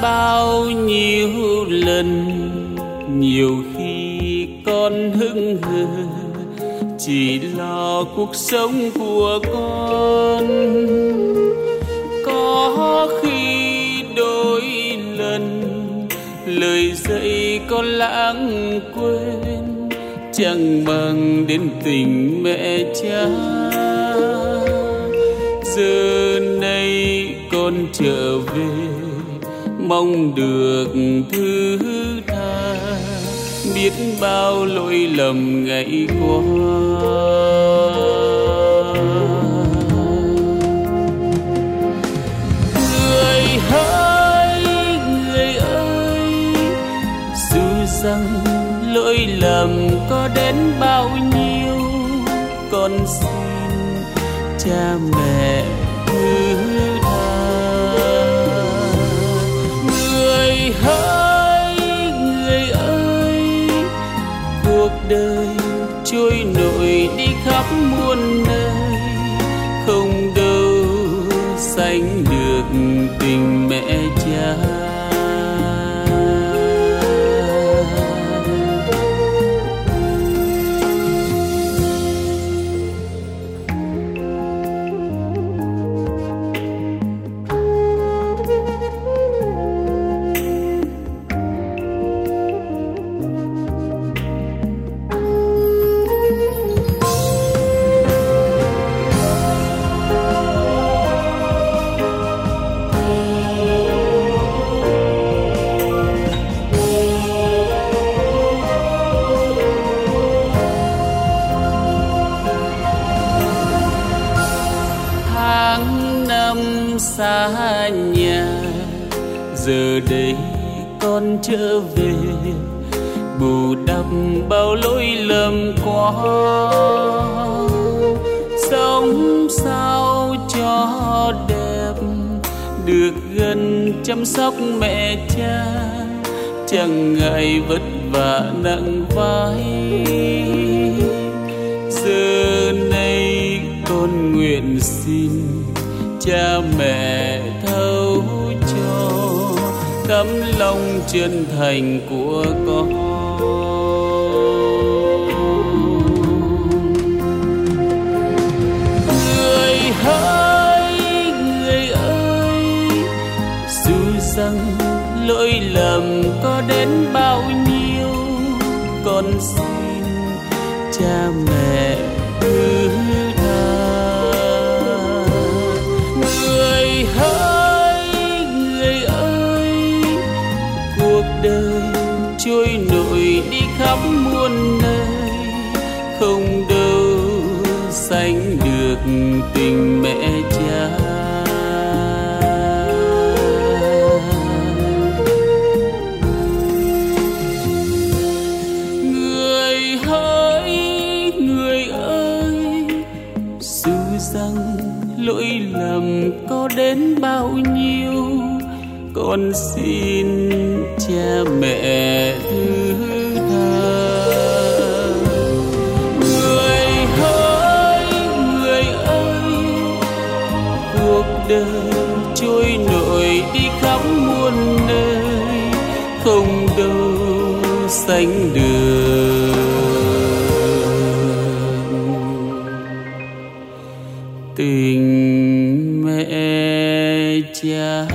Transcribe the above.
bao nhiêu lần, nhiều khi con hững hờ chỉ lo cuộc sống của con. Có khi đôi lần lời dạy con lãng quên, chẳng bằng đến tình mẹ cha. Giờ này con trở về, mong được thứ tha, biết bao lỗi lầm ngày qua. Người ơi, dù rằng lỗi lầm có đến bao nhiêu, con xin cha mẹ thứ tha. Người ơi, cuộc đời trôi nổi đi khắp muôn nơi, không đâu sánh được tình mẹ cha. Xa nhà, giờ đây con trở về, bù đắp bao lỗi lầm quá. Sống sao cho đẹp, được gần chăm sóc mẹ cha, chẳng ngại vất vả nặng vai. Giờ này con nguyện xin cha mẹ thấu cho tấm lòng chân thành của con. Người ơi, dù rằng lỗi lầm có đến bao nhiêu, con xin cha mẹ thứ tha. Người ơi, cuộc đời trôi nổi đi khắp muôn nơi, không đâu sánh được tình mẹ cha. Người ơi, dù rằng lỗi lầm có đến bao nhiêu, con xin cha mẹ thứ tha. Người ơi, cuộc đời trôi nổi đi khắp muôn nơi, không đâu sánh được tình mẹ cha.